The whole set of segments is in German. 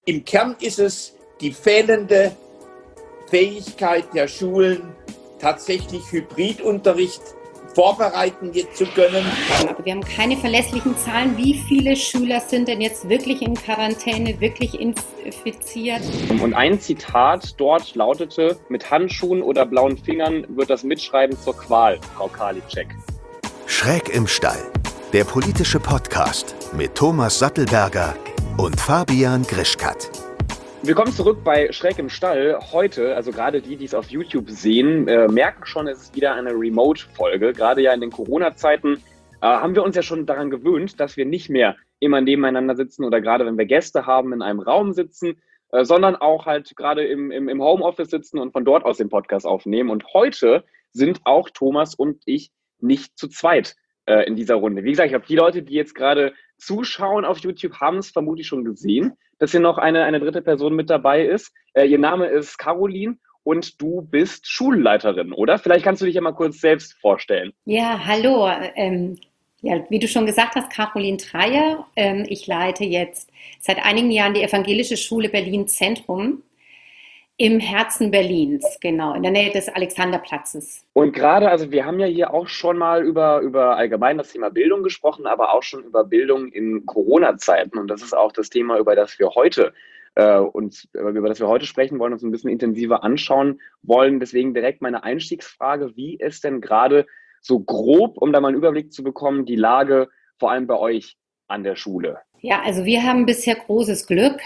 Im Kern ist es die fehlende Fähigkeit der Schulen, tatsächlich Hybridunterricht vorbereiten zu können. Aber wir haben keine verlässlichen Zahlen, wie viele Schüler sind denn jetzt wirklich in Quarantäne, wirklich infiziert. Und ein Zitat dort lautete: Mit Handschuhen oder blauen Fingern wird das Mitschreiben zur Qual, Frau Karliczek. Schräg im Stall, der politische Podcast mit Thomas Sattelberger und Fabian Grischkat. Willkommen zurück bei Schräg im Stall. Heute, also gerade die es auf YouTube sehen, merken schon, es ist wieder eine Remote-Folge. Gerade ja in den Corona-Zeiten haben wir uns ja schon daran gewöhnt, dass wir nicht mehr immer nebeneinander sitzen oder gerade wenn wir Gäste haben, in einem Raum sitzen, sondern auch halt gerade im Homeoffice sitzen und von dort aus den Podcast aufnehmen. Und heute sind auch Thomas und ich nicht zu zweit in dieser Runde. Wie gesagt, ich glaube, die Leute, die jetzt gerade zuschauen auf YouTube, haben es vermutlich schon gesehen, dass hier noch eine dritte Person mit dabei ist. Ihr Name ist Caroline und du bist Schulleiterin, oder? Vielleicht kannst du dich ja mal kurz selbst vorstellen. Ja, hallo. Wie du schon gesagt hast, Caroline Dreyer. Ich leite jetzt seit einigen Jahren die Evangelische Schule Berlin Zentrum im Herzen Berlins, genau, in der Nähe des Alexanderplatzes. Und gerade, also wir haben ja hier auch schon mal über allgemein das Thema Bildung gesprochen, aber auch schon über Bildung in Corona-Zeiten. Und das ist auch das Thema, über das wir heute sprechen wollen, uns ein bisschen intensiver anschauen wollen. Deswegen direkt meine Einstiegsfrage: Wie ist denn gerade so grob, um da mal einen Überblick zu bekommen, die Lage vor allem bei euch an der Schule? Ja, also wir haben bisher großes Glück.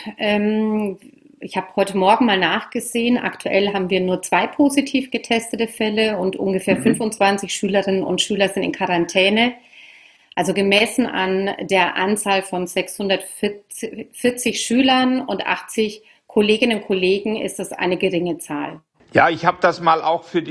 Ich habe heute Morgen mal nachgesehen. Aktuell haben wir nur 2 positiv getestete Fälle und ungefähr 25 Schülerinnen und Schüler sind in Quarantäne. Also gemessen an der Anzahl von 640 Schülern und 80 Kolleginnen und Kollegen ist das eine geringe Zahl. Ja, ich habe das mal auch für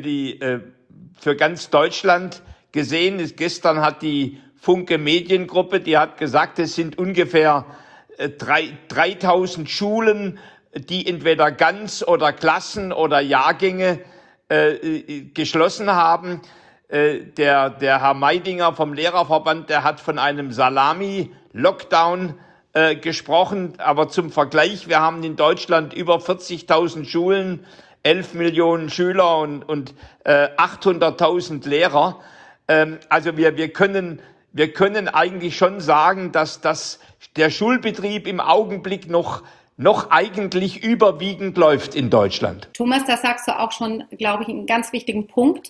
ganz Deutschland gesehen. Gestern hat die Funke Mediengruppe, die hat gesagt, es sind ungefähr 3000 Schulen, die entweder ganz oder Klassen oder Jahrgänge geschlossen haben. Der Herr Meidinger vom Lehrerverband, der hat von einem Salami-Lockdown gesprochen. Aber zum Vergleich, wir haben in Deutschland über 40.000 Schulen, 11 Millionen Schüler und 800.000 Lehrer. Also wir können eigentlich schon sagen, dass der Schulbetrieb im Augenblick noch eigentlich überwiegend läuft in Deutschland. Thomas, da sagst du auch schon, glaube ich, einen ganz wichtigen Punkt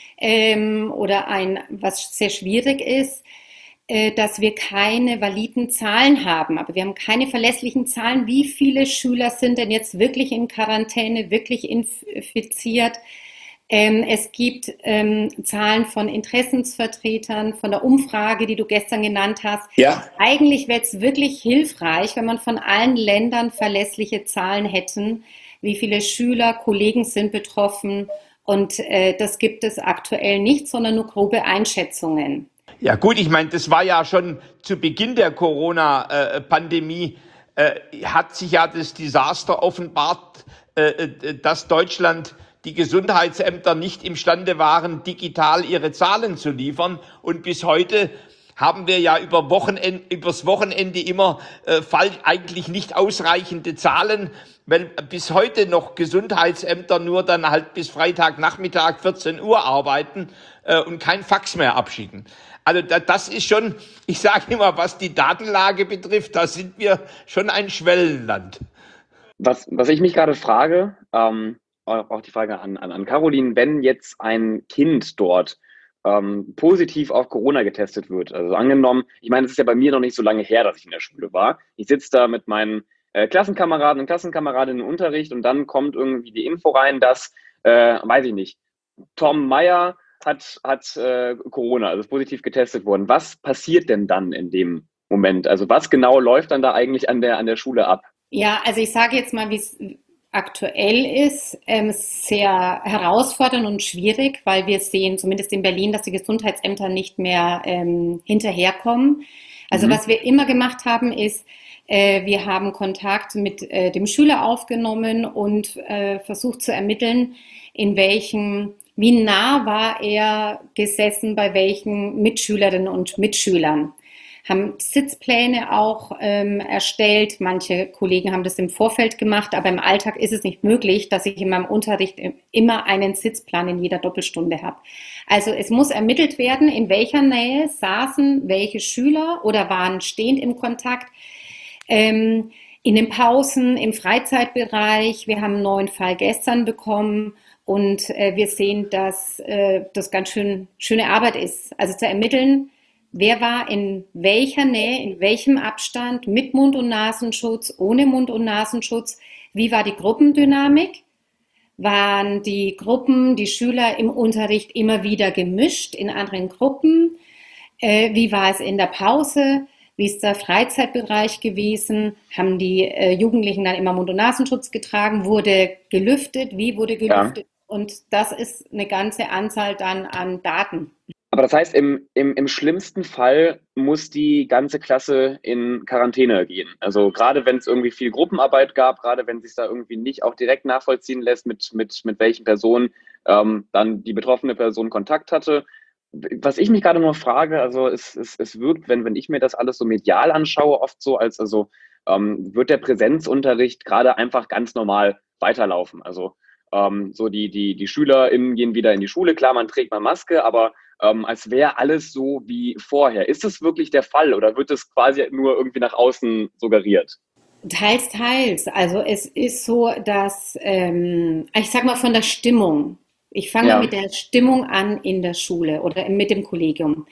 was sehr schwierig ist, dass wir keine validen Zahlen haben. Aber wir haben keine verlässlichen Zahlen, wie viele Schüler sind denn jetzt wirklich in Quarantäne, wirklich infiziert. Es gibt Zahlen von Interessensvertretern, von der Umfrage, die du gestern genannt hast. Ja. Eigentlich wäre es wirklich hilfreich, wenn man von allen Ländern verlässliche Zahlen hätten, wie viele Schüler, Kollegen sind betroffen. Und das gibt es aktuell nicht, sondern nur grobe Einschätzungen. Ja gut, ich meine, das war ja schon zu Beginn der Corona-Pandemie, hat sich ja das Desaster offenbart, dass Deutschland die Gesundheitsämter nicht imstande waren, digital ihre Zahlen zu liefern. Und bis heute haben wir ja übers Wochenende immer eigentlich nicht ausreichende Zahlen, weil bis heute noch Gesundheitsämter nur dann halt bis Freitagnachmittag 14 Uhr arbeiten und kein Fax mehr abschicken. Also das ist schon, ich sage immer, was die Datenlage betrifft, da sind wir schon ein Schwellenland. Was ich mich gerade frage, auch die Frage an Caroline: Wenn jetzt ein Kind dort positiv auf Corona getestet wird, also angenommen, ich meine, es ist ja bei mir noch nicht so lange her, dass ich in der Schule war. Ich sitze da mit meinen Klassenkameraden und Klassenkameradinnen im Unterricht und dann kommt irgendwie die Info rein, dass, weiß ich nicht, Tom Meyer hat Corona, also ist positiv getestet worden. Was passiert denn dann in dem Moment? Also was genau läuft dann da eigentlich an der Schule ab? Ja, also ich sage jetzt mal, wie es aktuell ist, sehr herausfordernd und schwierig, weil wir sehen, zumindest in Berlin, dass die Gesundheitsämter nicht mehr hinterherkommen. Also was wir immer gemacht haben, ist, wir haben Kontakt mit dem Schüler aufgenommen und versucht zu ermitteln, wie nah war er gesessen bei welchen Mitschülerinnen und Mitschülern. haben Sitzpläne auch erstellt. Manche Kollegen haben das im Vorfeld gemacht, aber im Alltag ist es nicht möglich, dass ich in meinem Unterricht immer einen Sitzplan in jeder Doppelstunde habe. Also es muss ermittelt werden, in welcher Nähe saßen welche Schüler oder waren stehend im Kontakt. In den Pausen, im Freizeitbereich. Wir haben einen neuen Fall gestern bekommen und wir sehen, dass das ganz schöne Arbeit ist. Also zu ermitteln, wer war in welcher Nähe, in welchem Abstand, mit Mund- und Nasenschutz, ohne Mund- und Nasenschutz. Wie war die Gruppendynamik? Waren die Gruppen, die Schüler im Unterricht immer wieder gemischt in anderen Gruppen? Wie war es in der Pause? Wie ist der Freizeitbereich gewesen? Haben die Jugendlichen dann immer Mund- und Nasenschutz getragen? Wurde gelüftet? Wie wurde gelüftet? Ja. Und das ist eine ganze Anzahl dann an Daten. Aber das heißt, im schlimmsten Fall muss die ganze Klasse in Quarantäne gehen. Also gerade wenn es irgendwie viel Gruppenarbeit gab, gerade wenn es sich da irgendwie nicht auch direkt nachvollziehen lässt, mit welchen Personen dann die betroffene Person Kontakt hatte. Was ich mich gerade nur frage, also es wirkt, wenn ich mir das alles so medial anschaue, oft so als, wird der Präsenzunterricht gerade einfach ganz normal weiterlaufen. Also so die SchülerInnen gehen wieder in die Schule, klar, man trägt mal Maske, aber als wäre alles so wie vorher. Ist das wirklich der Fall oder wird es quasi nur irgendwie nach außen suggeriert? Teils, teils. Also es ist so, dass, ich sag mal von der Stimmung. Ich fange mit der Stimmung an in der Schule oder mit dem Kollegium.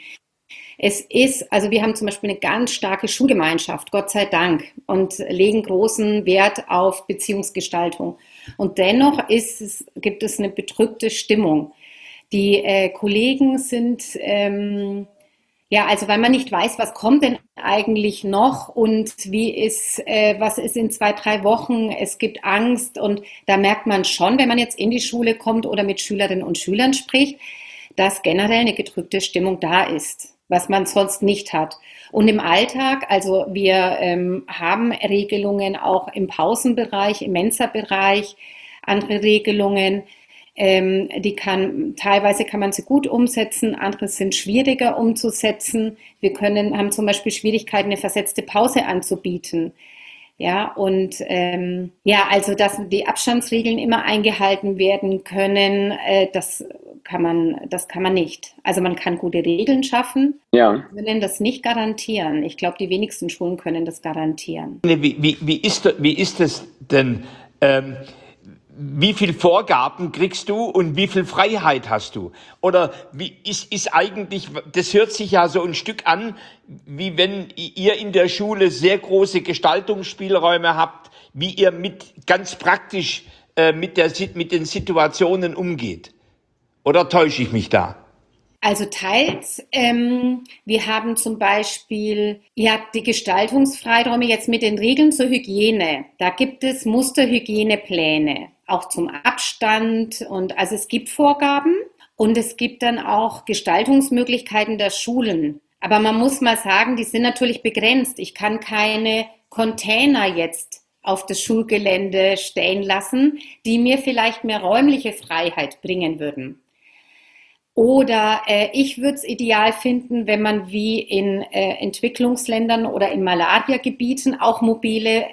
Also wir haben zum Beispiel eine ganz starke Schulgemeinschaft, Gott sei Dank, und legen großen Wert auf Beziehungsgestaltung. Und dennoch gibt es eine bedrückte Stimmung. Die Kollegen sind, also weil man nicht weiß, was kommt denn eigentlich noch und was ist in 2-3 Wochen, es gibt Angst und da merkt man schon, wenn man jetzt in die Schule kommt oder mit Schülerinnen und Schülern spricht, dass generell eine gedrückte Stimmung da ist, was man sonst nicht hat. Und im Alltag, also wir haben Regelungen auch im Pausenbereich, im Mensa-Bereich, andere Regelungen. Teilweise kann man sie gut umsetzen, andere sind schwieriger umzusetzen. Wir haben zum Beispiel Schwierigkeiten, eine versetzte Pause anzubieten. Ja, und also dass die Abstandsregeln immer eingehalten werden können, das kann man nicht. Also man kann gute Regeln schaffen, wir können das nicht garantieren. Ich glaube, die wenigsten Schulen können das garantieren. Wie ist es denn? Wie viel Vorgaben kriegst du und wie viel Freiheit hast du? Oder wie ist eigentlich, das hört sich ja so ein Stück an, wie wenn ihr in der Schule sehr große Gestaltungsspielräume habt, wie ihr ganz praktisch mit den Situationen umgeht. Oder täusche ich mich da? Also teils. Wir haben zum Beispiel die Gestaltungsfreiräume jetzt mit den Regeln zur Hygiene. Da gibt es Musterhygienepläne, auch zum Abstand. Und also es gibt Vorgaben und es gibt dann auch Gestaltungsmöglichkeiten der Schulen. Aber man muss mal sagen, die sind natürlich begrenzt. Ich kann keine Container jetzt auf das Schulgelände stellen lassen, die mir vielleicht mehr räumliche Freiheit bringen würden. Oder ich würde es ideal finden, wenn man wie in Entwicklungsländern oder in Malaria-Gebieten auch mobile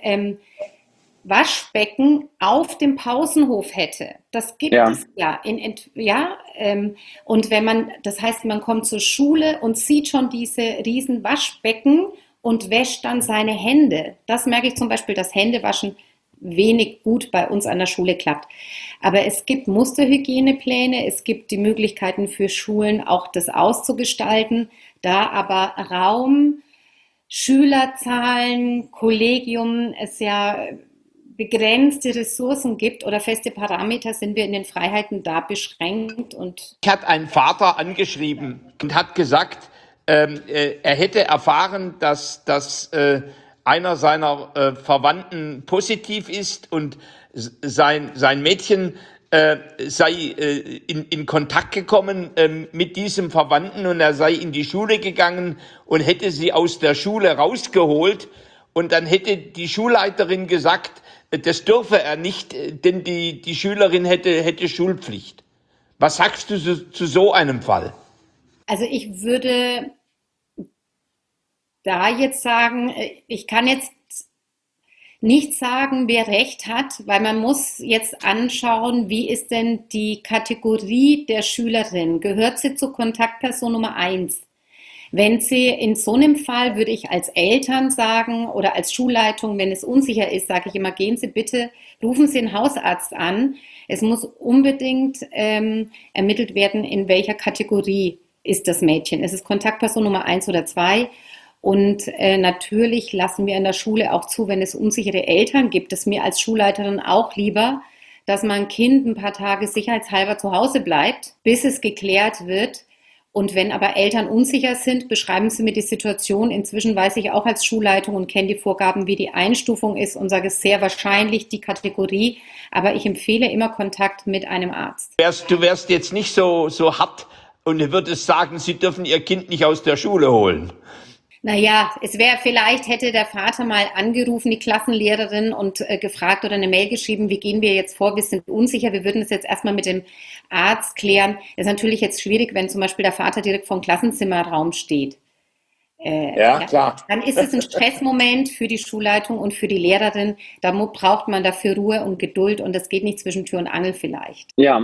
Waschbecken auf dem Pausenhof hätte. Das gibt es ja. Und das heißt, man kommt zur Schule und sieht schon diese riesen Waschbecken und wäscht dann seine Hände. Das merke ich zum Beispiel, dass Händewaschen wenig gut bei uns an der Schule klappt. Aber es gibt Musterhygienepläne, es gibt die Möglichkeiten für Schulen auch das auszugestalten, da aber Raum, Schülerzahlen, Kollegium es ja begrenzte Ressourcen gibt oder feste Parameter, sind wir in den Freiheiten da beschränkt. Ich hat ein Vater angeschrieben und hat gesagt, er hätte erfahren, dass einer seiner Verwandten positiv ist und sein Mädchen sei in Kontakt gekommen mit diesem Verwandten und er sei in die Schule gegangen und hätte sie aus der Schule rausgeholt und dann hätte die Schulleiterin gesagt, das dürfe er nicht, denn die Schülerin hätte Schulpflicht. Was sagst du zu so einem Fall? Also ich würde da jetzt sagen, ich kann jetzt nicht sagen, wer recht hat, weil man muss jetzt anschauen, wie ist denn die Kategorie der Schülerin? Gehört sie zur Kontaktperson Nummer 1? Wenn sie in so einem Fall, würde ich als Eltern sagen oder als Schulleitung, wenn es unsicher ist, sage ich immer, gehen Sie bitte, rufen Sie einen Hausarzt an. Es muss unbedingt ermittelt werden, in welcher Kategorie ist das Mädchen. Ist es Kontaktperson Nummer 1 oder 2? Und natürlich lassen wir in der Schule auch zu, wenn es unsichere Eltern gibt, ist mir als Schulleiterin auch lieber, dass mein Kind ein paar Tage sicherheitshalber zu Hause bleibt, bis es geklärt wird. Und wenn aber Eltern unsicher sind, beschreiben Sie mir die Situation. Inzwischen weiß ich auch als Schulleitung und kenne die Vorgaben, wie die Einstufung ist und sage sehr wahrscheinlich die Kategorie. Aber ich empfehle immer Kontakt mit einem Arzt. Du wärst jetzt nicht so hart und würdest sagen, Sie dürfen Ihr Kind nicht aus der Schule holen. Naja, vielleicht hätte der Vater mal angerufen, die Klassenlehrerin, und gefragt oder eine Mail geschrieben, wie gehen wir jetzt vor, wir sind unsicher, wir würden es jetzt erstmal mit dem Arzt klären. Das ist natürlich jetzt schwierig, wenn zum Beispiel der Vater direkt vor dem Klassenzimmerraum steht. Klar. Dann ist es ein Stressmoment für die Schulleitung und für die Lehrerin. Da braucht man dafür Ruhe und Geduld und das geht nicht zwischen Tür und Angel vielleicht. Ja,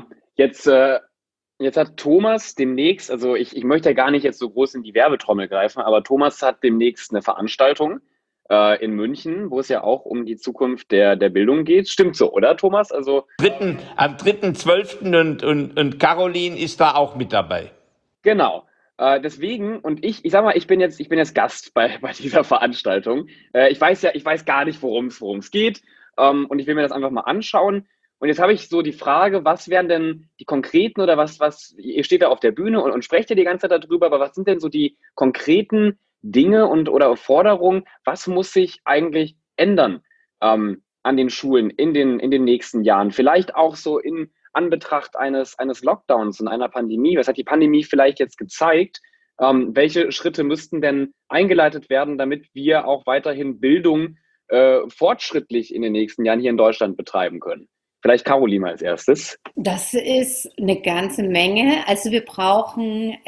jetzt hat Thomas demnächst, also ich möchte ja gar nicht jetzt so groß in die Werbetrommel greifen, aber Thomas hat demnächst eine Veranstaltung in München, wo es ja auch um die Zukunft der Bildung geht. Stimmt so, oder Thomas? Also Am 3.12. und Caroline ist da auch mit dabei. genau. Deswegen, und ich sag mal, ich bin jetzt Gast bei dieser Veranstaltung. Ich weiß gar nicht, worum es geht. Und ich will mir das einfach mal anschauen. Und jetzt habe ich so die Frage, was wären denn die konkreten oder ihr steht da auf der Bühne und sprecht ja die ganze Zeit darüber, aber was sind denn so die konkreten Dinge oder Forderungen, was muss sich eigentlich ändern an den Schulen in den nächsten Jahren? Vielleicht auch so in Anbetracht eines Lockdowns und einer Pandemie. Was hat die Pandemie vielleicht jetzt gezeigt? Welche Schritte müssten denn eingeleitet werden, damit wir auch weiterhin Bildung fortschrittlich in den nächsten Jahren hier in Deutschland betreiben können? Vielleicht Caroline als erstes. Das ist eine ganze Menge. Also wir brauchen,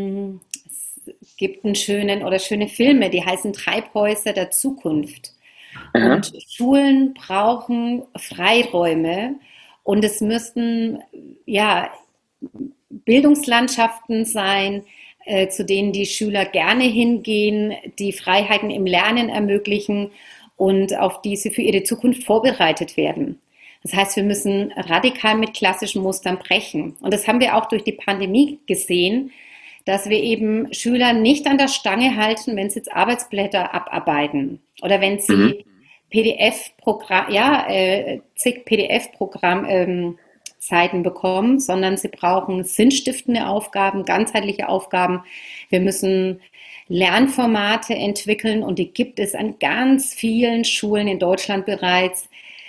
es gibt schöne Filme, die heißen Treibhäuser der Zukunft. Aha. Und Schulen brauchen Freiräume und es müssten Bildungslandschaften sein, zu denen die Schüler gerne hingehen, die Freiheiten im Lernen ermöglichen und auf die sie für ihre Zukunft vorbereitet werden. Das heißt, wir müssen radikal mit klassischen Mustern brechen. Und das haben wir auch durch die Pandemie gesehen, dass wir eben Schüler nicht an der Stange halten, wenn sie jetzt Arbeitsblätter abarbeiten oder wenn sie zig PDF-Seiten bekommen, sondern sie brauchen sinnstiftende Aufgaben, ganzheitliche Aufgaben. Wir müssen Lernformate entwickeln und die gibt es an ganz vielen Schulen in Deutschland bereits,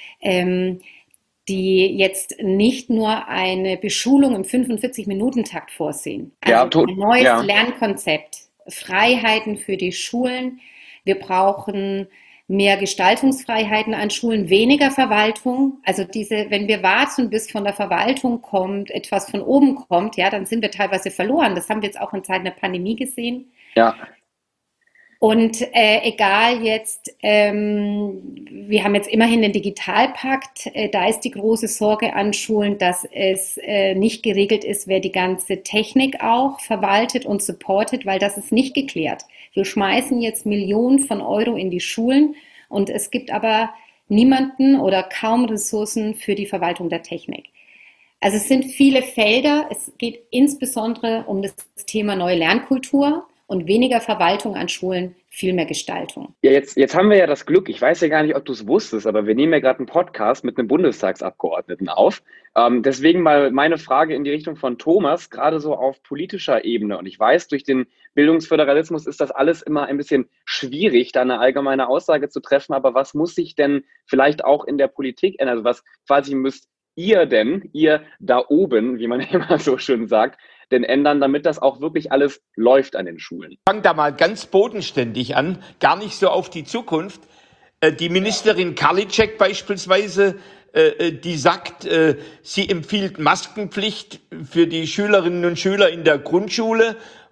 die jetzt nicht nur eine Beschulung im 45-Minuten-Takt vorsehen. Also ein neues Lernkonzept, Freiheiten für die Schulen. Wir brauchen mehr Gestaltungsfreiheiten an Schulen, weniger Verwaltung. Also wenn wir warten, bis von der Verwaltung kommt, etwas von oben kommt, ja, dann sind wir teilweise verloren. Das haben wir jetzt auch in Zeiten der Pandemie gesehen. Ja. Und egal jetzt, wir haben jetzt immerhin den Digitalpakt, da ist die große Sorge an Schulen, dass es nicht geregelt ist, wer die ganze Technik auch verwaltet und supportet, weil das ist nicht geklärt. Wir schmeißen jetzt Millionen von Euro in die Schulen und es gibt aber niemanden oder kaum Ressourcen für die Verwaltung der Technik. Also es sind viele Felder, es geht insbesondere um das Thema neue Lernkultur und weniger Verwaltung an Schulen, viel mehr Gestaltung. Ja, jetzt haben wir ja das Glück, ich weiß ja gar nicht, ob du es wusstest, aber wir nehmen ja gerade einen Podcast mit einem Bundestagsabgeordneten auf. Deswegen mal meine Frage in die Richtung von Thomas, gerade so auf politischer Ebene. Und ich weiß, durch den Bildungsföderalismus ist das alles immer ein bisschen schwierig, da eine allgemeine Aussage zu treffen. Aber was muss sich denn vielleicht auch in der Politik ändern? Also was quasi müsst ihr da oben, wie man immer so schön sagt, denn ändern, damit das auch wirklich alles läuft an den Schulen? Ich fange da mal ganz bodenständig an, gar nicht so auf die Zukunft. Die Ministerin Karliczek beispielsweise, die sagt, sie empfiehlt Maskenpflicht für die Schülerinnen und Schüler in der Grundschule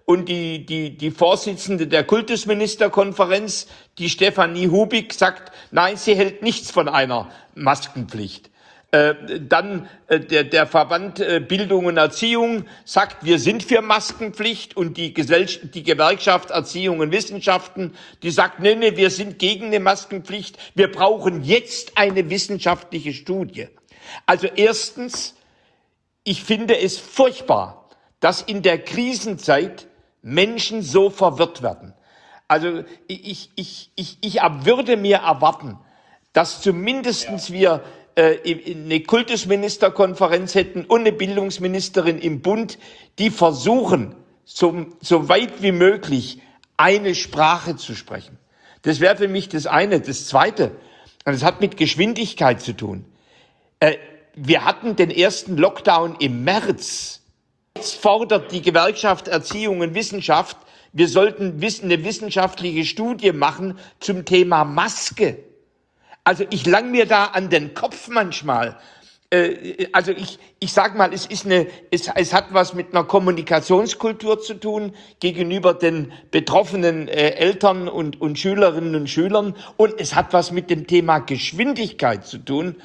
und die Vorsitzende der Kultusministerkonferenz, die Stefanie Hubig, sagt, nein, sie hält nichts von einer Maskenpflicht. Dann der Verband Bildung und Erziehung sagt, wir sind für Maskenpflicht, und die Gewerkschaft Erziehung und Wissenschaften, die sagt, nee, wir sind gegen eine Maskenpflicht, wir brauchen jetzt eine wissenschaftliche Studie. Also erstens, ich finde es furchtbar, dass in der Krisenzeit Menschen so verwirrt werden. Also ich würde mir erwarten, dass zumindestens wir eine Kultusministerkonferenz hätten und eine Bildungsministerin im Bund, die versuchen, so weit wie möglich eine Sprache zu sprechen. Das wäre für mich das eine. Das Zweite, und das hat mit Geschwindigkeit zu tun. Wir hatten den ersten Lockdown im März. Jetzt fordert die Gewerkschaft Erziehung und Wissenschaft, wir sollten eine wissenschaftliche Studie machen zum Thema Maske. Also ich lang mir da an den Kopf manchmal. Also ich sag mal, es hat was mit einer Kommunikationskultur zu tun gegenüber den betroffenen Eltern und Schülerinnen und Schülern, und es hat was mit dem Thema Geschwindigkeit zu tun,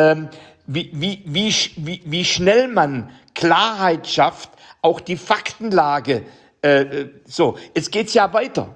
wie schnell man Klarheit schafft, auch die Faktenlage. Jetzt geht's ja weiter.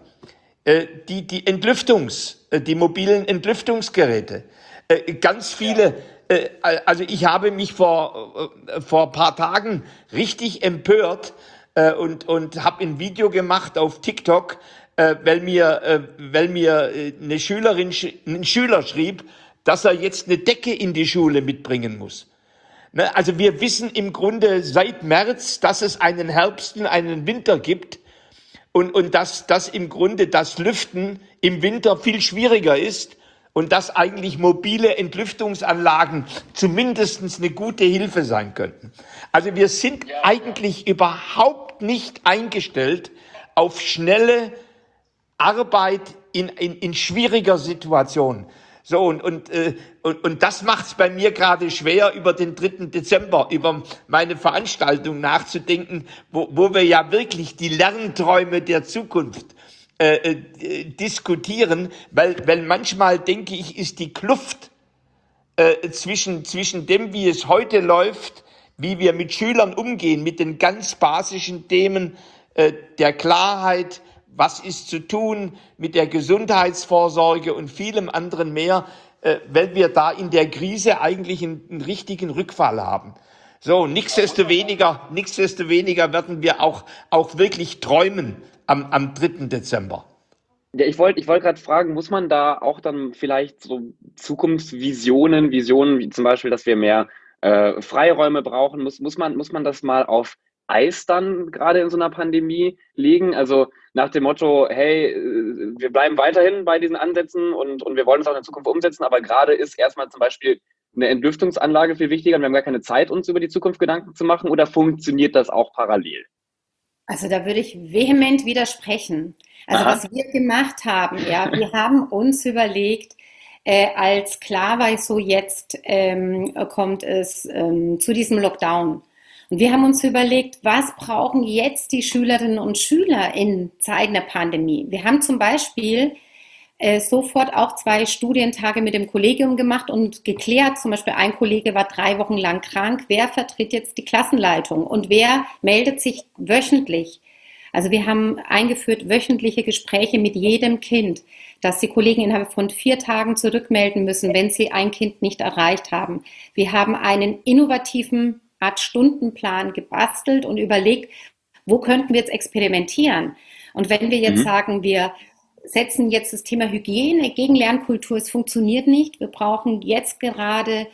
Die mobilen Entlüftungsgeräte, ganz viele. Also ich habe mich vor ein paar Tagen richtig empört und habe ein Video gemacht auf TikTok, weil mir eine ein Schüler schrieb, dass er jetzt eine Decke in die Schule mitbringen muss. Also wir wissen im Grunde seit März, dass es einen Herbst und einen Winter gibt. Und dass im Grunde das Lüften im Winter viel schwieriger ist und dass eigentlich mobile Entlüftungsanlagen zumindest eine gute Hilfe sein könnten. Also wir sind eigentlich überhaupt nicht eingestellt auf schnelle Arbeit in schwieriger Situation. So, und das macht es bei mir gerade schwer, über den 3. Dezember, über meine Veranstaltung nachzudenken, wo wir ja wirklich die Lernträume der Zukunft diskutieren, weil manchmal, denke ich, ist die Kluft zwischen dem, wie es heute läuft, wie wir mit Schülern umgehen, mit den ganz basischen Themen der Klarheit, was ist zu tun mit der Gesundheitsvorsorge und vielem anderen mehr, weil wir da in der Krise eigentlich einen richtigen Rückfall haben. So, nichtsdestoweniger werden wir auch wirklich träumen am 3. Dezember. Ja, ich wollte gerade fragen, muss man da auch dann vielleicht so Zukunftsvisionen, wie zum Beispiel, dass wir mehr Freiräume brauchen, muss man das mal auf Eis dann gerade in so einer Pandemie legen? Also nach dem Motto, hey, wir bleiben weiterhin bei diesen Ansätzen und wir wollen es auch in der Zukunft umsetzen, aber gerade ist erstmal zum Beispiel eine Entlüftungsanlage viel wichtiger und wir haben gar keine Zeit, uns über die Zukunft Gedanken zu machen, oder funktioniert das auch parallel? Also da würde ich vehement widersprechen. Also was wir gemacht haben, wir haben uns überlegt, als klar war, so jetzt kommt es zu diesem Lockdown. Und wir haben uns überlegt, was brauchen jetzt die Schülerinnen und Schüler in Zeiten der Pandemie? Wir haben zum Beispiel sofort auch 2 Studientage mit dem Kollegium gemacht und geklärt, zum Beispiel ein Kollege war 3 Wochen lang krank, wer vertritt jetzt die Klassenleitung und wer meldet sich wöchentlich? Also wir haben eingeführt wöchentliche Gespräche mit jedem Kind, dass die Kollegen innerhalb von 4 Tagen zurückmelden müssen, wenn sie ein Kind nicht erreicht haben. Wir haben einen innovativen Art Stundenplan gebastelt und überlegt, wo könnten wir jetzt experimentieren? Und wenn wir jetzt sagen, wir setzen jetzt das Thema Hygiene gegen Lernkultur, es funktioniert nicht. Wir brauchen jetzt gerade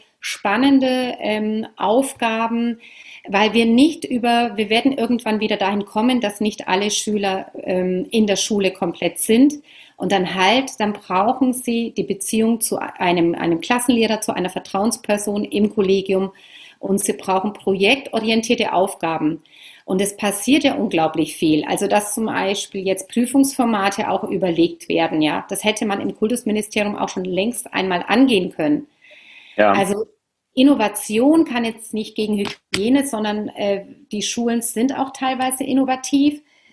spannende Aufgaben, weil wir werden irgendwann wieder dahin kommen, dass nicht alle Schüler in der Schule komplett sind. Und dann brauchen sie die Beziehung zu einem Klassenlehrer, zu einer Vertrauensperson im Kollegium. Und sie brauchen projektorientierte Aufgaben. Und es passiert ja unglaublich viel. Also dass zum Beispiel jetzt Prüfungsformate auch überlegt werden. Ja, das hätte man im Kultusministerium auch schon längst einmal angehen können. Ja. Also Innovation kann jetzt nicht gegen Hygiene, sondern die Schulen sind auch teilweise innovativ.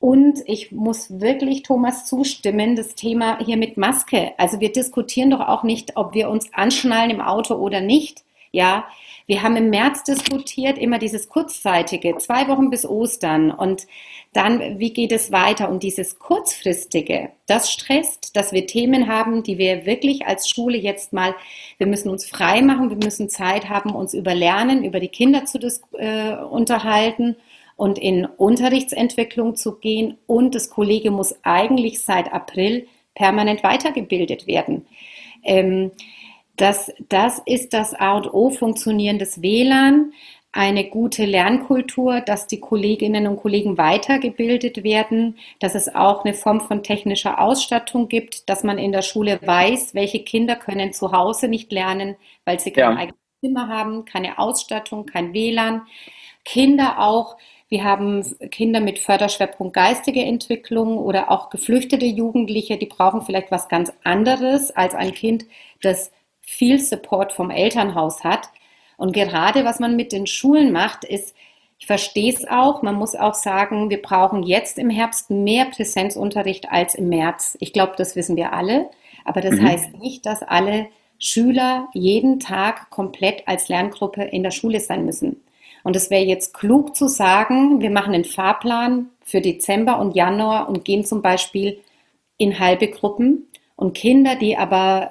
Und ich muss wirklich Thomas zustimmen, das Thema hier mit Maske. Also wir diskutieren doch auch nicht, ob wir uns anschnallen im Auto oder nicht. Ja, wir haben im März diskutiert, immer dieses kurzzeitige, 2 Wochen bis Ostern und dann, wie geht es weiter? Und dieses kurzfristige, das stresst, dass wir Themen haben, die wir wirklich als Schule jetzt mal, wir müssen uns frei machen, wir müssen Zeit haben, uns über Lernen, über die Kinder zu unterhalten und in Unterrichtsentwicklung zu gehen. Und das Kollegium muss eigentlich seit April permanent weitergebildet werden. Das ist das A und O, funktionierendes WLAN, eine gute Lernkultur, dass die Kolleginnen und Kollegen weitergebildet werden, dass es auch eine Form von technischer Ausstattung gibt, dass man in der Schule weiß, welche Kinder können zu Hause nicht lernen, weil sie kein eigenes Zimmer haben, keine Ausstattung, kein WLAN. Kinder auch, wir haben Kinder mit Förderschwerpunkt geistige Entwicklung oder auch geflüchtete Jugendliche, die brauchen vielleicht was ganz anderes als ein Kind, das viel Support vom Elternhaus hat. Und gerade was man mit den Schulen macht, ist, ich verstehe es auch, man muss auch sagen, wir brauchen jetzt im Herbst mehr Präsenzunterricht als im März. Ich glaube, das wissen wir alle, aber das heißt nicht, dass alle Schüler jeden Tag komplett als Lerngruppe in der Schule sein müssen. Und es wäre jetzt klug zu sagen, wir machen einen Fahrplan für Dezember und Januar und gehen zum Beispiel in halbe Gruppen. Und Kinder, die aber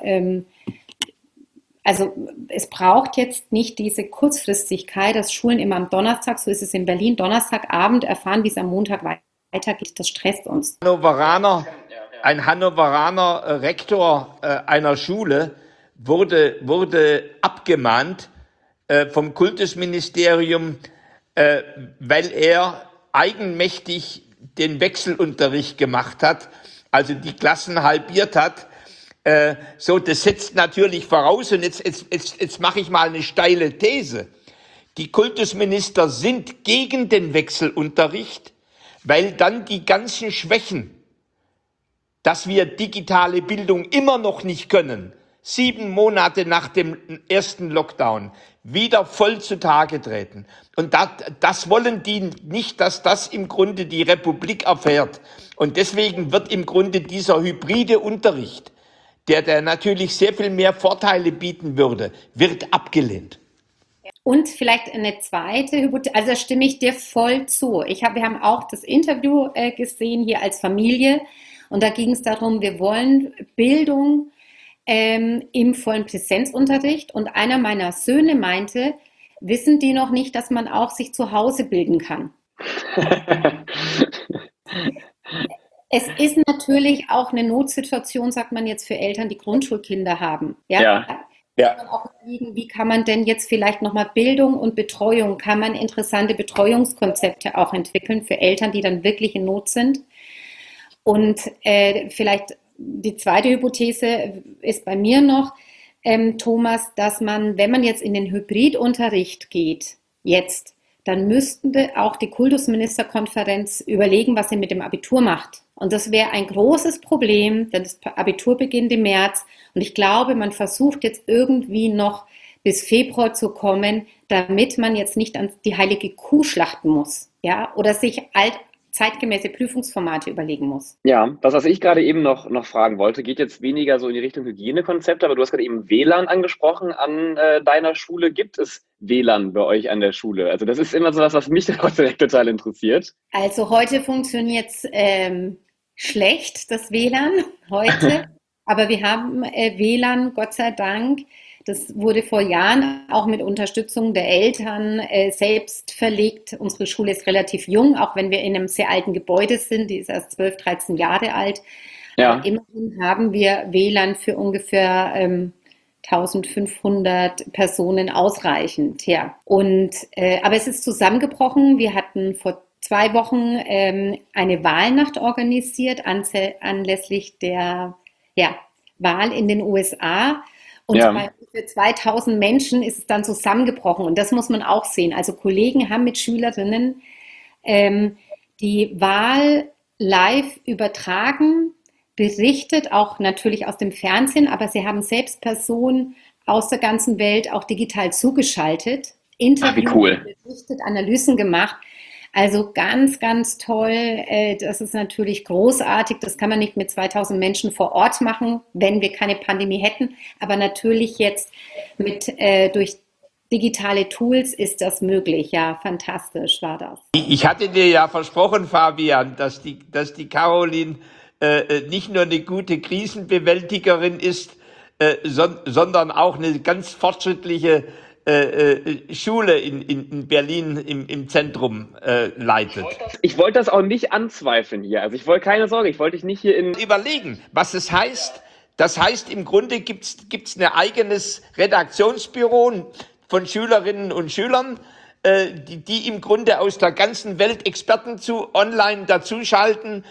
also es braucht jetzt nicht diese Kurzfristigkeit, dass Schulen immer am Donnerstag, so ist es in Berlin, Donnerstagabend erfahren, wie es am Montag weitergeht. Das stresst uns. Ein Hannoveraner Rektor einer Schule wurde abgemahnt vom Kultusministerium, weil er eigenmächtig den Wechselunterricht gemacht hat, also die Klassen halbiert hat. So, das setzt natürlich voraus, und jetzt mache ich mal eine steile These. Die Kultusminister sind gegen den Wechselunterricht, weil dann die ganzen Schwächen, dass wir digitale Bildung immer noch nicht können, 7 Monate nach dem ersten Lockdown, wieder voll zutage treten. Und das wollen die nicht, dass das im Grunde die Republik erfährt. Und deswegen wird im Grunde dieser hybride Unterricht, der natürlich sehr viel mehr Vorteile bieten würde, wird abgelehnt. Und vielleicht eine zweite Hypothese, also da stimme ich dir voll zu. Wir haben auch das Interview gesehen hier als Familie und da ging es darum, wir wollen Bildung im vollen Präsenzunterricht und einer meiner Söhne meinte, wissen die noch nicht, dass man auch sich zu Hause bilden kann? Es ist natürlich auch eine Notsituation, sagt man jetzt, für Eltern, die Grundschulkinder haben. Ja. Kann man auch überlegen, wie kann man denn jetzt vielleicht nochmal Bildung und Betreuung, kann man interessante Betreuungskonzepte auch entwickeln für Eltern, die dann wirklich in Not sind. Und vielleicht die zweite Hypothese ist bei mir noch, Thomas, dass man, wenn man jetzt in den Hybridunterricht geht, dann müssten wir auch die Kultusministerkonferenz überlegen, was sie mit dem Abitur macht. Und das wäre ein großes Problem, denn das Abitur beginnt im März. Und ich glaube, man versucht jetzt irgendwie noch bis Februar zu kommen, damit man jetzt nicht an die heilige Kuh schlachten muss, ja, oder sich zeitgemäße Prüfungsformate überlegen muss. Ja, das, was ich gerade eben noch fragen wollte, geht jetzt weniger so in die Richtung Hygienekonzepte, aber du hast gerade eben WLAN angesprochen an deiner Schule. Gibt es WLAN bei euch an der Schule? Also das ist immer so was mich direkt total interessiert. Also heute funktioniert es schlecht, das WLAN heute, aber wir haben WLAN, Gott sei Dank. Das wurde vor Jahren auch mit Unterstützung der Eltern selbst verlegt. Unsere Schule ist relativ jung, auch wenn wir in einem sehr alten Gebäude sind. Die ist erst 12, 13 Jahre alt. Ja. Aber immerhin haben wir WLAN für ungefähr 1500 Personen ausreichend. Ja. Aber es ist zusammengebrochen. Wir hatten vor 2 Wochen eine Wahlnacht organisiert anlässlich der Wahl in den USA. Und für 2000 Menschen ist es dann zusammengebrochen. Und das muss man auch sehen. Also Kollegen haben mit Schülerinnen die Wahl live übertragen, berichtet, auch natürlich aus dem Fernsehen, aber sie haben selbst Personen aus der ganzen Welt auch digital zugeschaltet, Interviews, berichtet, Analysen gemacht. Also ganz, ganz toll. Das ist natürlich großartig. Das kann man nicht mit 2000 Menschen vor Ort machen, wenn wir keine Pandemie hätten. Aber natürlich jetzt durch digitale Tools ist das möglich. Ja, fantastisch war das. Ich hatte dir ja versprochen, Fabian, dass die Caroline nicht nur eine gute Krisenbewältigerin ist, sondern auch eine ganz fortschrittliche Schule in Berlin im Zentrum leitet. Ich wollte das auch nicht anzweifeln hier. Also ich wollte keine Sorge, ich wollte dich nicht hier in... Überlegen, was es heißt. Das heißt, im Grunde gibt's ein eigenes Redaktionsbüro von Schülerinnen und Schülern, die im Grunde aus der ganzen Welt Experten online dazuschalten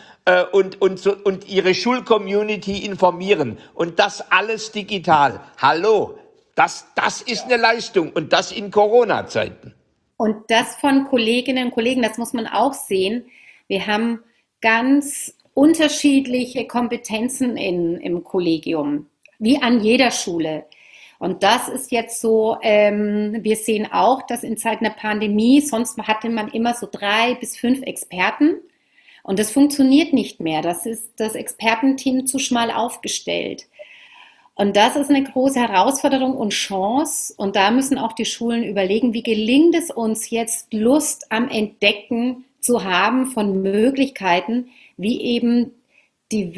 und ihre Schulcommunity informieren. Und das alles digital. Hallo, das ist eine Leistung und das in Corona-Zeiten. Und das von Kolleginnen und Kollegen, das muss man auch sehen. Wir haben ganz unterschiedliche Kompetenzen im Kollegium, wie an jeder Schule. Und das ist jetzt so, wir sehen auch, dass in Zeiten der Pandemie, sonst hatte man immer so 3 bis 5 Experten und das funktioniert nicht mehr. Das ist das Expertenteam zu schmal aufgestellt. Und das ist eine große Herausforderung und Chance. Und da müssen auch die Schulen überlegen, wie gelingt es uns jetzt, Lust am Entdecken zu haben von Möglichkeiten, wie eben die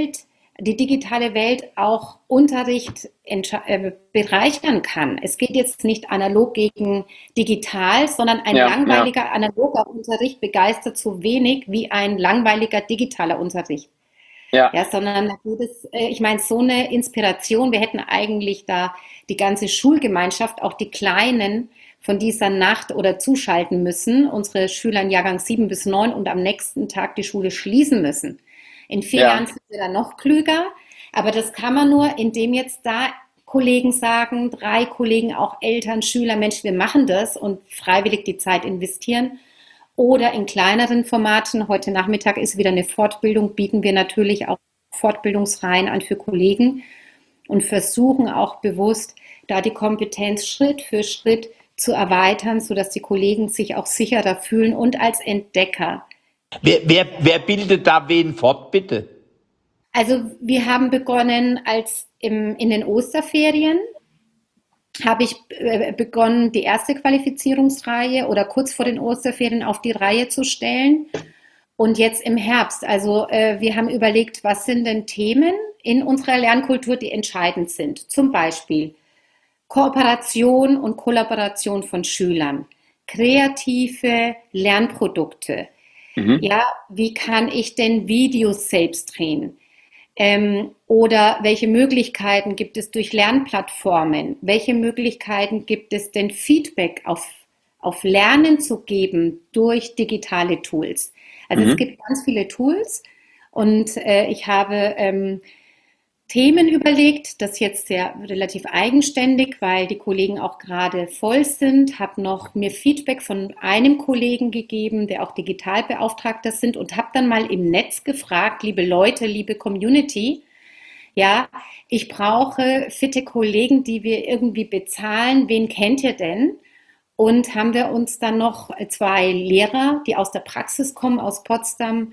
digitale Welt auch Unterricht bereichern kann. Es geht jetzt nicht analog gegen digital, sondern ein langweiliger analoger Unterricht begeistert so wenig wie ein langweiliger digitaler Unterricht. Ja, sondern da geht es, ich meine, so eine Inspiration, wir hätten eigentlich da die ganze Schulgemeinschaft, auch die Kleinen, von dieser Nacht oder zuschalten müssen, unsere Schüler in Jahrgang 7 bis 9 und am nächsten Tag die Schule schließen müssen. In 4 Jahren sind wir dann noch klüger, aber das kann man nur, indem jetzt da Kollegen sagen, 3 Kollegen, auch Eltern, Schüler, Mensch, wir machen das und freiwillig die Zeit investieren. Oder in kleineren Formaten, heute Nachmittag ist wieder eine Fortbildung, bieten wir natürlich auch Fortbildungsreihen an für Kollegen und versuchen auch bewusst, da die Kompetenz Schritt für Schritt zu erweitern, sodass die Kollegen sich auch sicherer fühlen und als Entdecker. Wer bildet da wen fort, bitte? Also wir haben begonnen in den Osterferien, habe ich begonnen, die erste Qualifizierungsreihe oder kurz vor den Osterferien auf die Reihe zu stellen. Und jetzt im Herbst, also wir haben überlegt, was sind denn Themen in unserer Lernkultur, die entscheidend sind. Zum Beispiel Kooperation und Kollaboration von Schülern, kreative Lernprodukte. Ja, wie kann ich denn Videos selbst drehen? Oder welche Möglichkeiten gibt es durch Lernplattformen? Welche Möglichkeiten gibt es denn, Feedback auf Lernen zu geben durch digitale Tools? Also es gibt ganz viele Tools und ich habe Themen überlegt, das jetzt relativ eigenständig, weil die Kollegen auch gerade voll sind, habe noch mir Feedback von einem Kollegen gegeben, der auch Digitalbeauftragter sind und habe dann mal im Netz gefragt, liebe Leute, liebe Community, ja, ich brauche fitte Kollegen, die wir irgendwie bezahlen, wen kennt ihr denn? Und haben wir uns dann noch 2 Lehrer, die aus der Praxis kommen, aus Potsdam,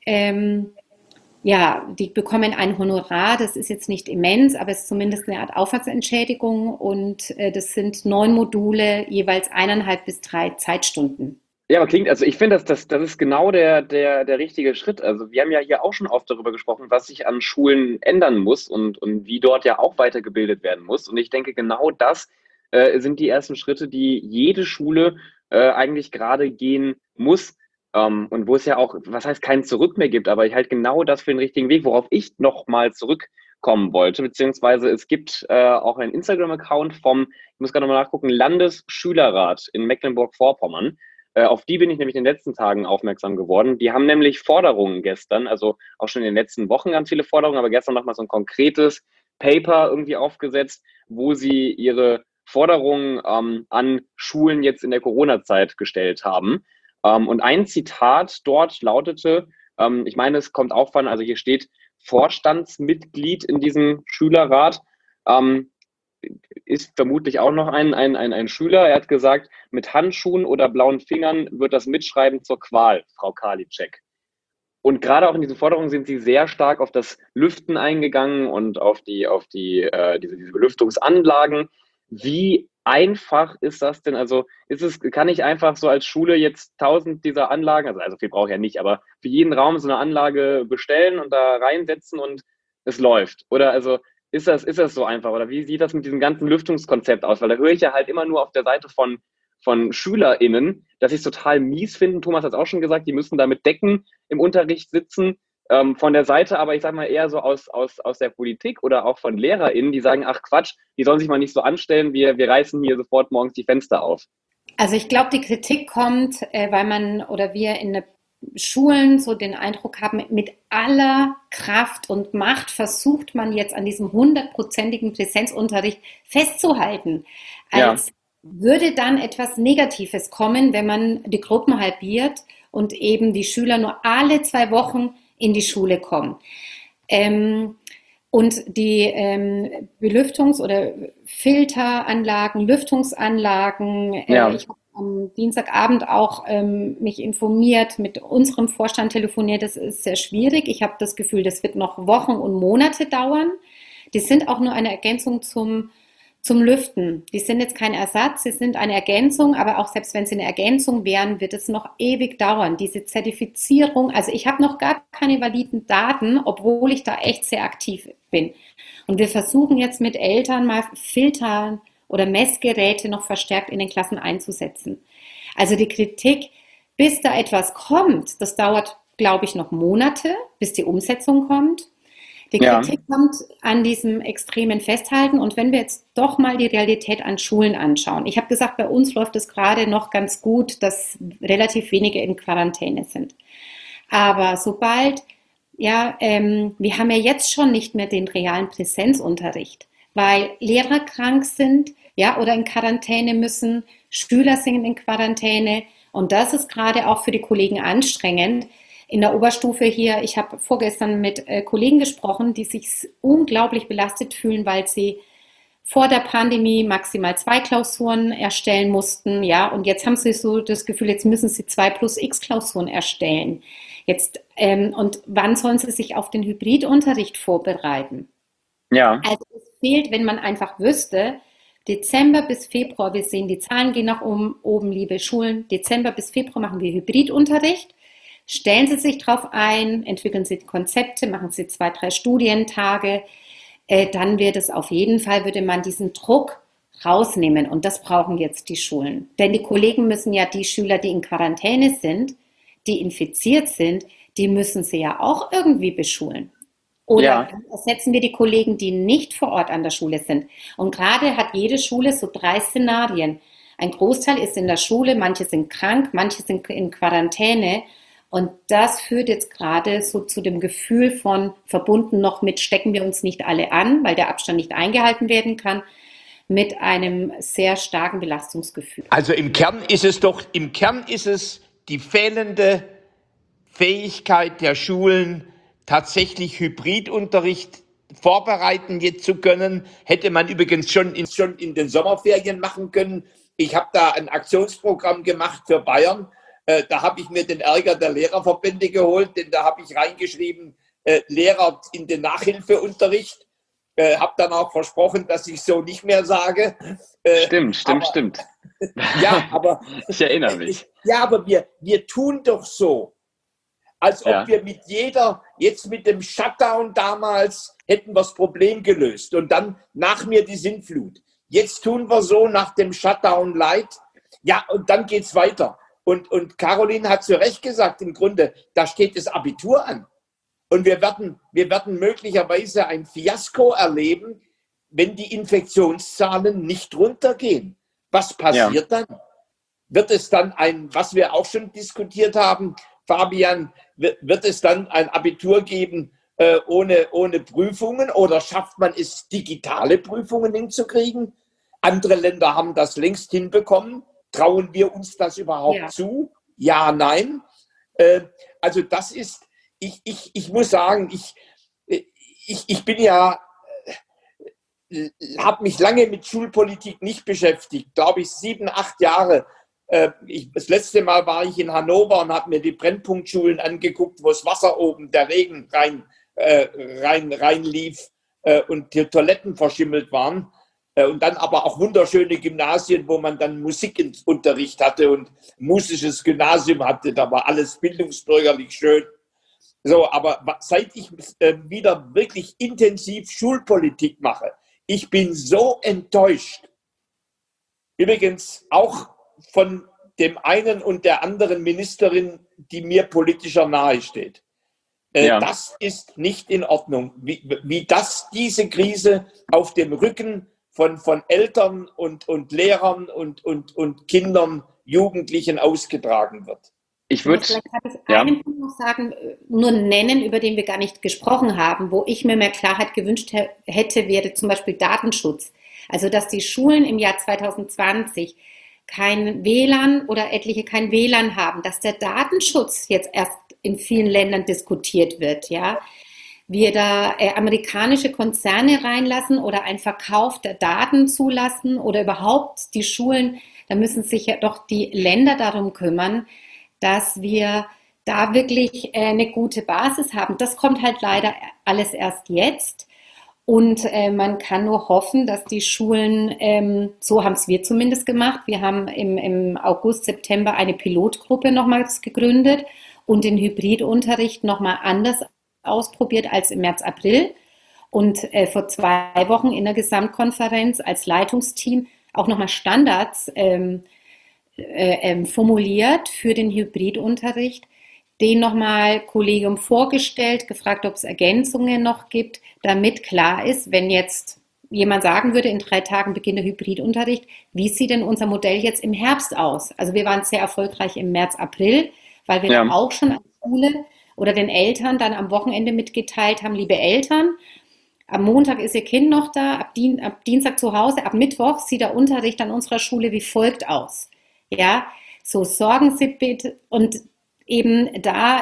die bekommen ein Honorar, das ist jetzt nicht immens, aber es ist zumindest eine Art Aufwandsentschädigung und das sind 9 Module, jeweils 1,5 bis 3 Zeitstunden. Ja, aber klingt, also ich finde, das ist genau der richtige Schritt. Also wir haben ja hier auch schon oft darüber gesprochen, was sich an Schulen ändern muss und wie dort ja auch weitergebildet werden muss. Und ich denke, genau das sind die ersten Schritte, die jede Schule eigentlich gerade gehen muss. Und wo es ja auch, was heißt kein Zurück mehr gibt, aber ich halt genau das für den richtigen Weg, worauf ich nochmal zurückkommen wollte, beziehungsweise es gibt auch einen Instagram-Account ich muss gerade nochmal nachgucken, Landesschülerrat in Mecklenburg-Vorpommern. Auf die bin ich nämlich in den letzten Tagen aufmerksam geworden. Die haben nämlich Forderungen gestern, also auch schon in den letzten Wochen ganz viele Forderungen, aber gestern nochmal so ein konkretes Paper irgendwie aufgesetzt, wo sie ihre Forderungen an Schulen jetzt in der Corona-Zeit gestellt haben. Und ein Zitat dort lautete, ich meine, es kommt auch von, also hier steht Vorstandsmitglied in diesem Schülerrat, ist vermutlich auch noch ein Schüler. Er hat gesagt, mit Handschuhen oder blauen Fingern wird das Mitschreiben zur Qual, Frau Karliczek. Und gerade auch in diesen Forderungen sind Sie sehr stark auf das Lüften eingegangen und auf diese Belüftungsanlagen. Wie einfach ist das denn? Also kann ich einfach so als Schule jetzt 1000 dieser Anlagen, also viel brauche ich ja nicht, aber für jeden Raum so eine Anlage bestellen und da reinsetzen und es läuft? Oder also ist das so einfach? Oder wie sieht das mit diesem ganzen Lüftungskonzept aus? Weil da höre ich ja halt immer nur auf der Seite von SchülerInnen, dass sie es total mies finden. Thomas hat es auch schon gesagt, die müssen da mit Decken im Unterricht sitzen. Von der Seite aber, ich sag mal, eher so aus der Politik oder auch von LehrerInnen, die sagen, ach Quatsch, die sollen sich mal nicht so anstellen, wir reißen hier sofort morgens die Fenster auf. Also ich glaube, die Kritik kommt, weil wir in den Schulen so den Eindruck haben, mit aller Kraft und Macht versucht man jetzt an diesem 100%igen Präsenzunterricht festzuhalten. Als würde dann etwas Negatives kommen, wenn man die Gruppen halbiert und eben die Schüler nur alle 2 Wochen in die Schule kommen. Und die Belüftungs- oder Filteranlagen, Lüftungsanlagen, ich habe am Dienstagabend auch mich informiert, mit unserem Vorstand telefoniert, das ist sehr schwierig. Ich habe das Gefühl, das wird noch Wochen und Monate dauern. Die sind auch nur eine Ergänzung zum Lüften. Die sind jetzt kein Ersatz, sie sind eine Ergänzung, aber auch selbst wenn sie eine Ergänzung wären, wird es noch ewig dauern. Diese Zertifizierung, also ich habe noch gar keine validen Daten, obwohl ich da echt sehr aktiv bin. Und wir versuchen jetzt mit Eltern mal Filtern oder Messgeräte noch verstärkt in den Klassen einzusetzen. Also die Kritik, bis da etwas kommt, das dauert, glaube ich, noch Monate, bis die Umsetzung kommt. Die Kritik kommt an diesem extremen Festhalten. Und wenn wir jetzt doch mal die Realität an Schulen anschauen. Ich habe gesagt, bei uns läuft es gerade noch ganz gut, dass relativ wenige in Quarantäne sind. Aber sobald, wir haben ja jetzt schon nicht mehr den realen Präsenzunterricht, weil Lehrer krank sind, oder in Quarantäne müssen, Schüler sind in Quarantäne. Und das ist gerade auch für die Kollegen anstrengend. In der Oberstufe hier, ich habe vorgestern mit Kollegen gesprochen, die sich unglaublich belastet fühlen, weil sie vor der Pandemie maximal 2 Klausuren erstellen mussten, und jetzt haben sie so das Gefühl, jetzt müssen sie 2+X Klausuren erstellen. Und wann sollen sie sich auf den Hybridunterricht vorbereiten? Ja. Also es fehlt, wenn man einfach wüsste, Dezember bis Februar, wir sehen, die Zahlen gehen nach oben, liebe Schulen, Dezember bis Februar machen wir Hybridunterricht. Stellen Sie sich darauf ein, entwickeln Sie Konzepte, machen Sie 2, 3 Studientage, dann würde man diesen Druck rausnehmen. Und das brauchen jetzt die Schulen. Denn die Kollegen müssen ja die Schüler, die in Quarantäne sind, die infiziert sind, die müssen sie ja auch irgendwie beschulen. Oder ersetzen wir die Kollegen, die nicht vor Ort an der Schule sind. Und gerade hat jede Schule so 3 Szenarien. Ein Großteil ist in der Schule, manche sind krank, manche sind in Quarantäne. Und das führt jetzt gerade so zu dem Gefühl von, verbunden noch mit, stecken wir uns nicht alle an, weil der Abstand nicht eingehalten werden kann, mit einem sehr starken Belastungsgefühl. Also im Kern ist es die fehlende Fähigkeit der Schulen, tatsächlich Hybridunterricht vorbereiten jetzt zu können. Hätte man übrigens schon in den Sommerferien machen können. Ich habe da ein Aktionsprogramm gemacht für Bayern. Da habe ich mir den Ärger der Lehrerverbände geholt, denn da habe ich reingeschrieben, Lehrer in den Nachhilfeunterricht. Habe dann auch versprochen, dass ich so nicht mehr sage. Stimmt. Ja, aber ich erinnere mich. Ja, aber wir tun doch so, als ob wir jetzt mit dem Shutdown damals hätten wir das Problem gelöst und dann nach mir die Sintflut. Jetzt tun wir so nach dem Shutdown Light. Ja, und dann geht's weiter. Und Caroline hat zu Recht gesagt, im Grunde, da steht das Abitur an. Und wir werden möglicherweise ein Fiasko erleben, wenn die Infektionszahlen nicht runtergehen. Was passiert dann? Wird es dann was wir auch schon diskutiert haben, Fabian, wird es dann ein Abitur geben ohne Prüfungen oder schafft man es, digitale Prüfungen hinzukriegen? Andere Länder haben das längst hinbekommen. Trauen wir uns das überhaupt zu? Ja, nein. Also das ist, ich muss sagen, ich bin ja habe mich lange mit Schulpolitik nicht beschäftigt, glaube ich 7, 8 Jahre. Das letzte Mal war ich in Hannover und habe mir die Brennpunktschulen angeguckt, wo das Wasser oben, der Regen rein lief und die Toiletten verschimmelt waren. Und dann aber auch wunderschöne Gymnasien, wo man dann Musikunterricht hatte und musisches Gymnasium hatte. Da war alles bildungsbürgerlich schön. So, aber seit ich wieder wirklich intensiv Schulpolitik mache, ich bin so enttäuscht. Übrigens auch von dem einen und der anderen Ministerin, die mir politischer nahe steht. Ja. Das ist nicht in Ordnung, wie diese Krise auf dem Rücken von Eltern und Lehrern und Kindern, Jugendlichen ausgetragen wird. Vielleicht kann ich einen Punkt noch sagen, nur nennen, über den wir gar nicht gesprochen haben, wo ich mir mehr Klarheit gewünscht hätte, wäre zum Beispiel Datenschutz. Also, dass die Schulen im Jahr 2020 kein WLAN oder etliche kein WLAN haben, dass der Datenschutz jetzt erst in vielen Ländern diskutiert wird, ja. Wir da amerikanische Konzerne reinlassen oder einen Verkauf der Daten zulassen oder überhaupt die Schulen, da müssen sich ja doch die Länder darum kümmern, dass wir da wirklich eine gute Basis haben. Das kommt halt leider alles erst jetzt. Und man kann nur hoffen, dass die Schulen, so haben es wir zumindest gemacht, wir haben im August, September eine Pilotgruppe nochmals gegründet und den Hybridunterricht nochmal anders ausprobiert als im März, April. Und vor 2 Wochen in der Gesamtkonferenz als Leitungsteam auch nochmal Standards formuliert für den Hybridunterricht, den nochmal Kollegium vorgestellt, gefragt, ob es Ergänzungen noch gibt, damit klar ist, wenn jetzt jemand sagen würde, in 3 Tagen beginnt der Hybridunterricht, wie sieht denn unser Modell jetzt im Herbst aus? Also wir waren sehr erfolgreich im März, April, weil wir dann auch schon an der Schule oder den Eltern dann am Wochenende mitgeteilt haben, liebe Eltern, am Montag ist Ihr Kind noch da, ab Dienstag zu Hause, ab Mittwoch sieht der Unterricht an unserer Schule wie folgt aus. Ja, so sorgen Sie bitte, und eben da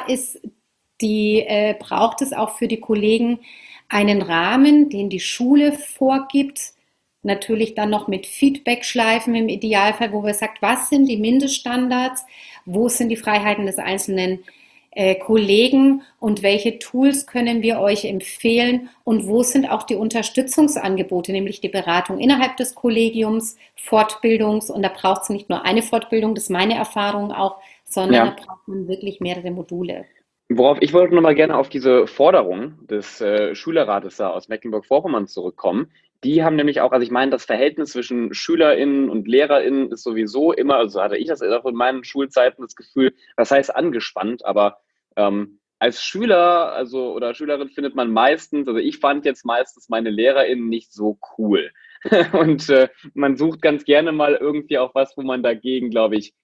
braucht es auch für die Kollegen einen Rahmen, den die Schule vorgibt, natürlich dann noch mit Feedback-Schleifen im Idealfall, wo wir sagt, was sind die Mindeststandards, wo sind die Freiheiten des einzelnen Kollegen und welche Tools können wir euch empfehlen und wo sind auch die Unterstützungsangebote, nämlich die Beratung innerhalb des Kollegiums, Fortbildungs, und da braucht es nicht nur eine Fortbildung, das ist meine Erfahrung auch, sondern da braucht man wirklich mehrere Module. Worauf ich wollte nochmal gerne auf diese Forderung des Schülerrates da aus Mecklenburg-Vorpommern zurückkommen. Die haben nämlich auch, also ich meine, das Verhältnis zwischen SchülerInnen und LehrerInnen ist sowieso immer, also hatte ich das auch in meinen Schulzeiten das Gefühl, das heißt angespannt, aber als Schüler, also oder Schülerin findet man meistens, also ich fand jetzt meistens meine LehrerInnen nicht so cool. Und man sucht ganz gerne mal irgendwie auch was, wo man dagegen, glaube ich,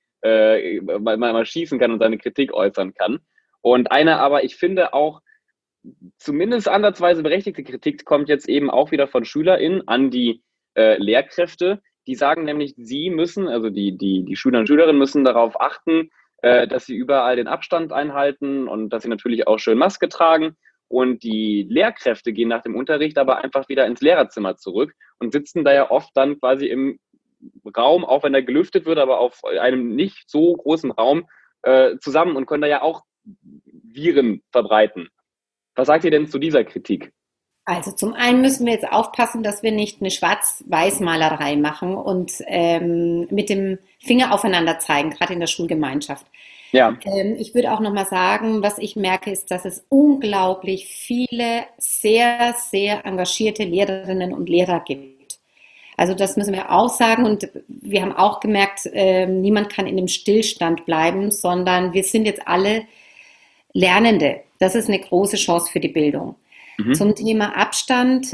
mal schießen kann und seine Kritik äußern kann. Und aber ich finde auch, zumindest ansatzweise berechtigte Kritik kommt jetzt eben auch wieder von SchülerInnen an die Lehrkräfte. Die sagen nämlich, sie müssen, also die Schüler und Schülerinnen müssen darauf achten, dass sie überall den Abstand einhalten und dass sie natürlich auch schön Maske tragen. Und die Lehrkräfte gehen nach dem Unterricht aber einfach wieder ins Lehrerzimmer zurück und sitzen da ja oft dann quasi im Raum, auch wenn er gelüftet wird, aber auf einem nicht so großen Raum zusammen und können da ja auch Viren verbreiten. Was sagt ihr denn zu dieser Kritik? Also zum einen müssen wir jetzt aufpassen, dass wir nicht eine Schwarz-Weiß-Malerei machen und mit dem Finger aufeinander zeigen, gerade in der Schulgemeinschaft. Ja. Ich würde auch nochmal sagen, was ich merke, ist, dass es unglaublich viele sehr, sehr engagierte Lehrerinnen und Lehrer gibt. Also das müssen wir auch sagen, und wir haben auch gemerkt, niemand kann in dem Stillstand bleiben, sondern wir sind jetzt alle Lernende. Das ist eine große Chance für die Bildung. Zum Thema Abstand,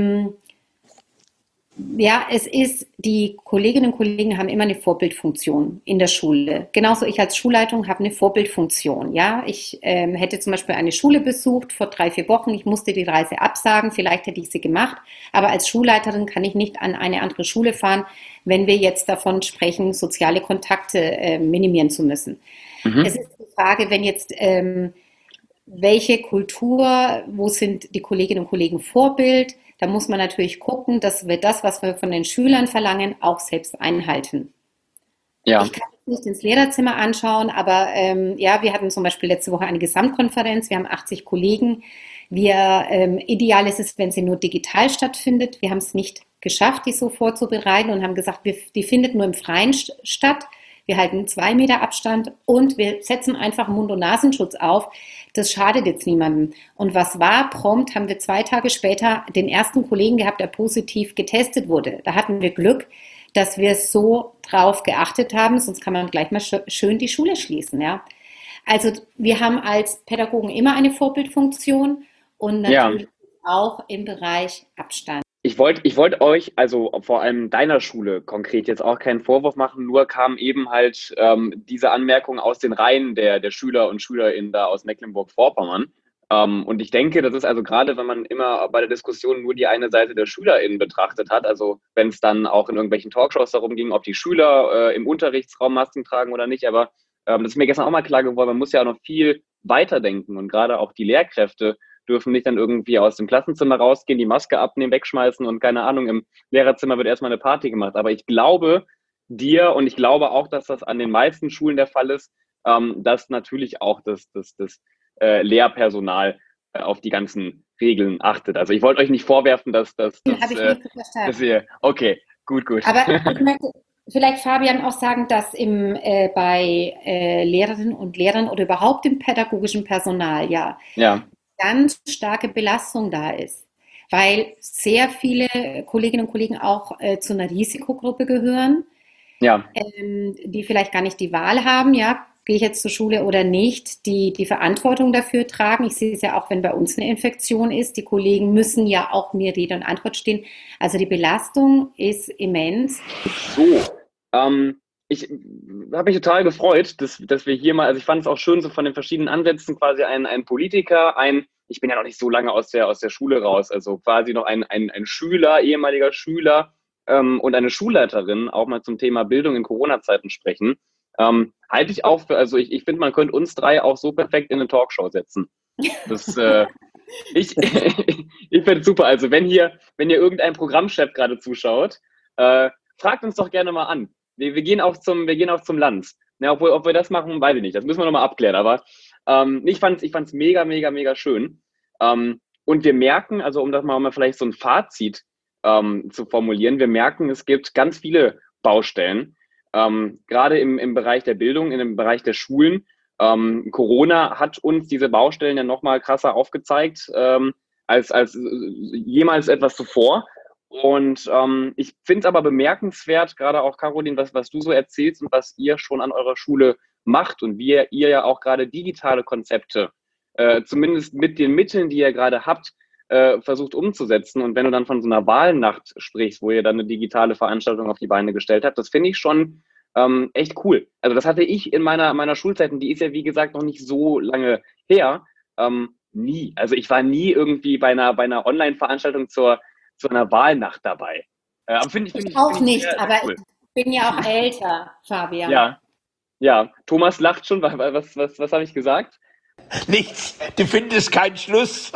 ja, die Kolleginnen und Kollegen haben immer eine Vorbildfunktion in der Schule. Genauso ich als Schulleitung habe eine Vorbildfunktion. Ja, ich hätte zum Beispiel eine Schule besucht vor 3-4 Wochen. Ich musste die Reise absagen. Vielleicht hätte ich sie gemacht. Aber als Schulleiterin kann ich nicht an eine andere Schule fahren, wenn wir jetzt davon sprechen, soziale Kontakte minimieren zu müssen. Es ist die Frage, wenn jetzt welche Kultur, wo sind die Kolleginnen und Kollegen Vorbild, Da muss man natürlich gucken, dass wir das, was wir von den Schülern verlangen, auch selbst einhalten. Ja. Ich kann jetzt nicht ins Lehrerzimmer anschauen, aber wir hatten zum Beispiel letzte Woche eine Gesamtkonferenz. Wir haben 80 Kollegen. Ideal ist es, wenn sie nur digital stattfindet. Wir haben es nicht geschafft, die so vorzubereiten und haben gesagt, die findet nur im Freien statt. Wir halten 2 Meter Abstand und wir setzen einfach Mund- und Nasenschutz auf. Das schadet jetzt niemandem. Und was war? Prompt haben wir 2 Tage später den ersten Kollegen gehabt, der positiv getestet wurde. Da hatten wir Glück, dass wir so drauf geachtet haben, sonst kann man gleich mal schön die Schule schließen. Ja? Also wir haben als Pädagogen immer eine Vorbildfunktion und natürlich auch im Bereich Abstand. Ich wollte euch, also vor allem deiner Schule konkret jetzt auch keinen Vorwurf machen, nur kam eben halt diese Anmerkung aus den Reihen der Schüler und Schülerinnen da aus Mecklenburg-Vorpommern. Und ich denke, das ist also gerade, wenn man immer bei der Diskussion nur die eine Seite der SchülerInnen betrachtet hat, also wenn es dann auch in irgendwelchen Talkshows darum ging, ob die Schüler im Unterrichtsraum Masken tragen oder nicht, aber das ist mir gestern auch mal klar geworden, man muss ja auch noch viel weiterdenken und gerade auch die Lehrkräfte dürfen nicht dann irgendwie aus dem Klassenzimmer rausgehen, die Maske abnehmen, wegschmeißen und keine Ahnung, im Lehrerzimmer wird erstmal eine Party gemacht. Aber ich glaube dir und ich glaube auch, dass das an den meisten Schulen der Fall ist, dass natürlich auch das Lehrpersonal auf die ganzen Regeln achtet. Also ich wollte euch nicht vorwerfen, dass ihr, okay, gut. Aber ich möchte vielleicht, Fabian, auch sagen, dass bei Lehrerinnen und Lehrern oder überhaupt im pädagogischen Personal ganz starke Belastung da ist, weil sehr viele Kolleginnen und Kollegen auch zu einer Risikogruppe gehören, die vielleicht gar nicht die Wahl haben, gehe ich jetzt zur Schule oder nicht, die Verantwortung dafür tragen. Ich sehe es ja auch, wenn bei uns eine Infektion ist, die Kollegen müssen ja auch mir Rede und Antwort stehen. Also die Belastung ist immens. So, ich habe mich total gefreut, dass wir hier mal, also ich fand es auch schön, so von den verschiedenen Ansätzen quasi ein Politiker, ich bin ja noch nicht so lange aus der Schule raus, also quasi noch ein Schüler, ehemaliger Schüler und eine Schulleiterin auch mal zum Thema Bildung in Corona-Zeiten sprechen. Halte ich auch für, also ich finde, man könnte uns 3 auch so perfekt in eine Talkshow setzen. Das, ich finde es super. Also wenn hier irgendein Programmchef gerade zuschaut, fragt uns doch gerne mal an. Wir gehen auch zum Lanz. Ja, ob wir das machen, weiß ich nicht. Das müssen wir nochmal abklären. Aber ich fand's mega, mega, mega schön. Und wir merken, also um das mal vielleicht so ein Fazit zu formulieren, wir merken, es gibt ganz viele Baustellen, gerade im Bereich der Bildung, in dem Bereich der Schulen. Corona hat uns diese Baustellen ja nochmal krasser aufgezeigt als jemals etwas zuvor. Und ich finde es aber bemerkenswert, gerade auch Caroline, was du so erzählst und was ihr schon an eurer Schule macht und wie ihr ja auch gerade digitale Konzepte, zumindest mit den Mitteln, die ihr gerade habt, versucht umzusetzen. Und wenn du dann von so einer Wahlnacht sprichst, wo ihr dann eine digitale Veranstaltung auf die Beine gestellt habt, das finde ich schon echt cool. Also das hatte ich in meiner Schulzeit, und die ist ja wie gesagt noch nicht so lange her, nie. Also ich war nie irgendwie bei einer Online-Veranstaltung zu einer Wahlnacht dabei. Find ich auch nicht, aber cool. Ich bin ja auch älter, Fabian. Ja. Thomas lacht schon. Was habe ich gesagt? Nichts. Du findest keinen Schluss.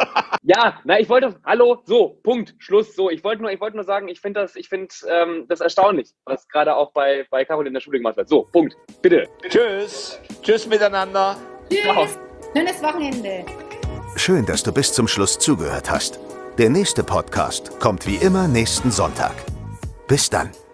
Punkt, Schluss. So, ich wollte nur sagen, ich finde das erstaunlich, was gerade auch bei Caroline in der Schule gemacht wird. So, Punkt. Bitte. Tschüss miteinander. Tschüss. Ciao. Schönes Wochenende. Schön, dass du bis zum Schluss zugehört hast. Der nächste Podcast kommt wie immer nächsten Sonntag. Bis dann.